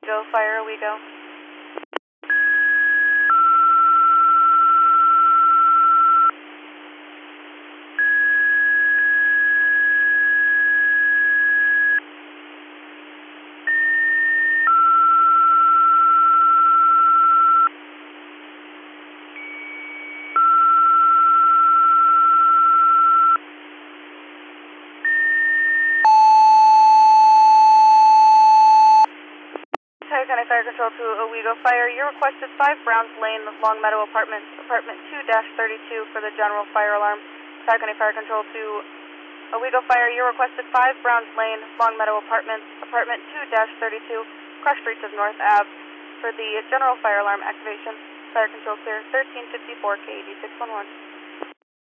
Go fire, we go. Tiger County Fire Control to Owego Fire. You requested 5 Browns Lane, Long Meadow Apartments, apartment 2-32 for the general fire alarm. Tiger County Fire Control to Owego Fire. You requested 5 Browns Lane, Long Meadow Apartments, apartment 2-32, cross streets of North Ave for the general fire alarm activation. Fire Control clear, 1354 KD 611.